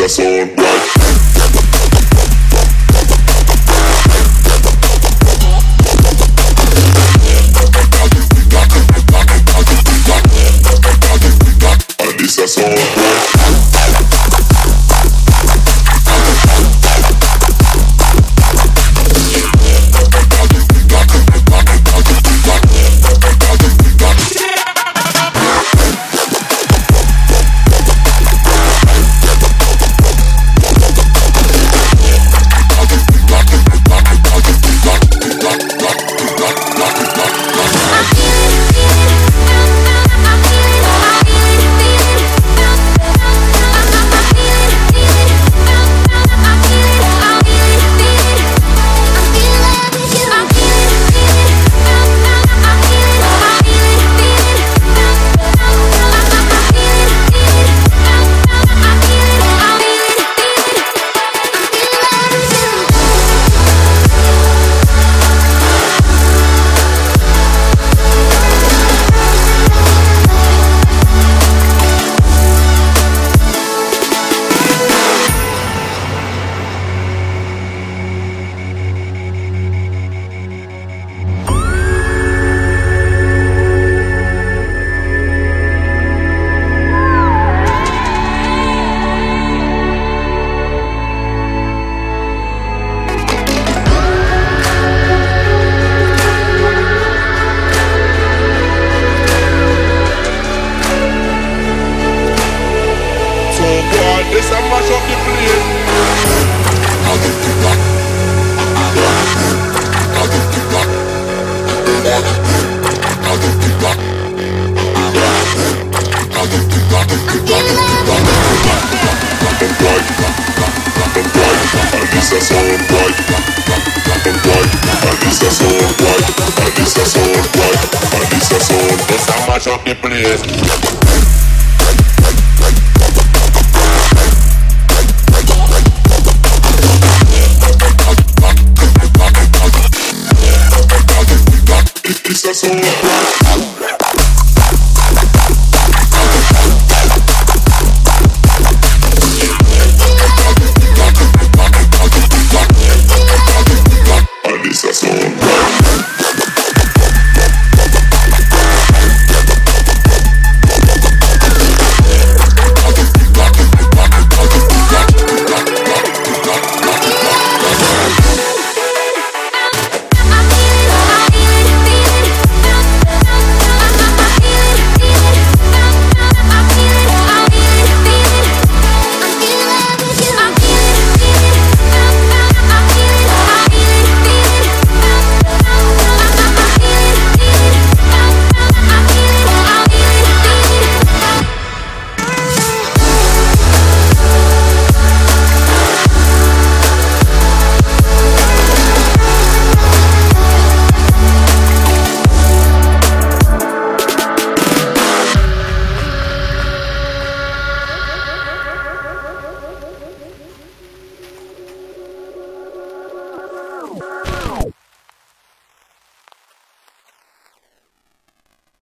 a sound boy. This a sound this a mash up the place. I do the black. I do the black. I do the black. I do the black. Black and white. Black and white. And this a sound white. Black and white. And this a sound white. And this a sound white. And this a sound. This a mash up the place. It's a soul.